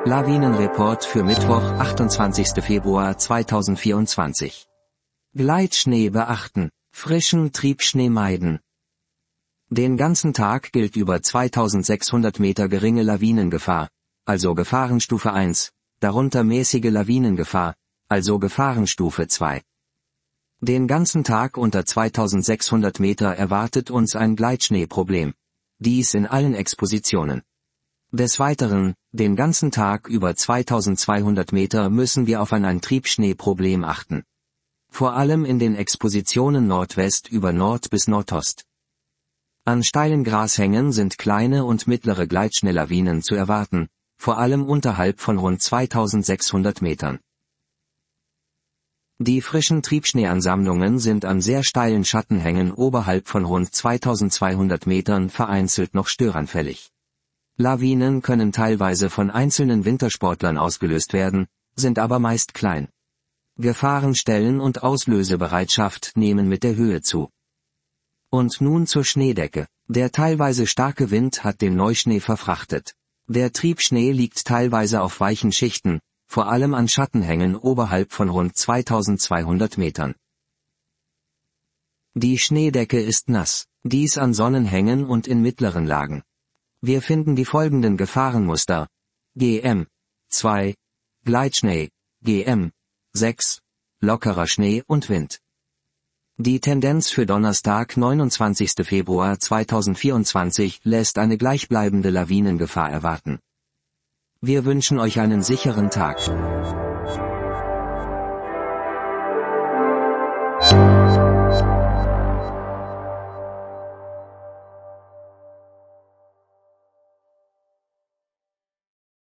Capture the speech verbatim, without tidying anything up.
Lawinenreport für Mittwoch, achtundzwanzigster Februar zweitausendvierundzwanzig. Gleitschnee beachten, frischen Triebschnee meiden. Den ganzen Tag gilt über zweitausendsechshundert Meter geringe Lawinengefahr, also Gefahrenstufe eins, darunter mäßige Lawinengefahr, also Gefahrenstufe zwei. Den ganzen Tag unter zweitausendsechshundert Meter erwartet uns ein Gleitschneeproblem. Dies in allen Expositionen. Des Weiteren, den ganzen Tag über zweitausendzweihundert Meter müssen wir auf ein, ein Triebschneeproblem achten. Vor allem in den Expositionen Nordwest über Nord bis Nordost. An steilen Grashängen sind kleine und mittlere Gleitschneelawinen zu erwarten, vor allem unterhalb von rund zweitausendsechshundert Metern. Die frischen Triebschneeansammlungen sind an sehr steilen Schattenhängen oberhalb von rund zweitausendzweihundert Metern vereinzelt noch störanfällig. Lawinen können teilweise von einzelnen Wintersportlern ausgelöst werden, sind aber meist klein. Gefahrenstellen und Auslösebereitschaft nehmen mit der Höhe zu. Und nun zur Schneedecke. Der teilweise starke Wind hat den Neuschnee verfrachtet. Der Triebschnee liegt teilweise auf weichen Schichten, vor allem an Schattenhängen oberhalb von rund zweitausendzweihundert Metern. Die Schneedecke ist nass, dies an Sonnenhängen und in mittleren Lagen. Wir finden die folgenden Gefahrenmuster: G M zwei, Gleitschnee, G M sechs, lockerer Schnee und Wind. Die Tendenz für Donnerstag, neunundzwanzigster Februar zweitausendvierundzwanzig lässt eine gleichbleibende Lawinengefahr erwarten. Wir wünschen euch einen sicheren Tag.